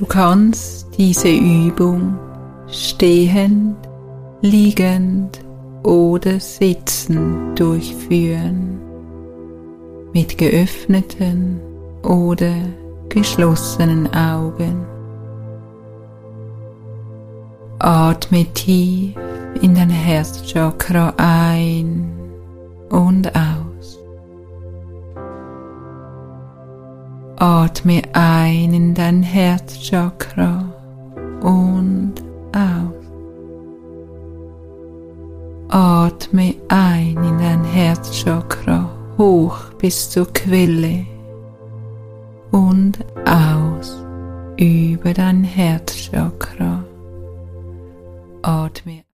Du kannst diese Übung stehend, liegend oder sitzend durchführen, mit geöffneten oder geschlossenen Augen. Atme tief in dein Herzchakra ein und aus. Atme ein in dein Herzchakra und aus. Atme ein in dein Herzchakra hoch bis zur Quelle und aus über dein Herzchakra. Atme